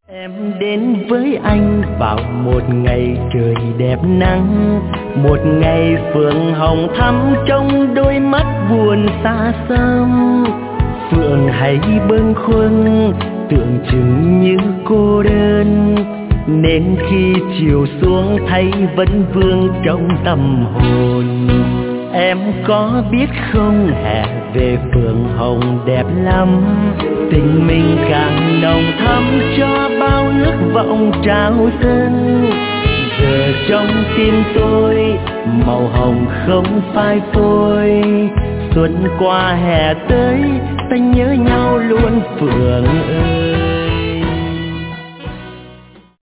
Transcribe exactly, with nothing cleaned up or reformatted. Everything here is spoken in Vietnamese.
Em đến với anh vào một ngày trời đẹp nắng, một ngày phượng hồng thắm trong đôi mắt buồn xa xăm. Phượng hay bâng khuâng tưởng chừng như cô đơn, nên khi chiều xuống thấy vẫn vương trong tâm hồn. Em có biết không, hè về phượng hồng đẹp lắm, tình mình càng nồng thắm cho bao ước vọng trao dâng. Giờ trong tim tôi màu hồng không phai phôi, xuân qua hè tới ta nhớ nhau luôn Phượng ơi.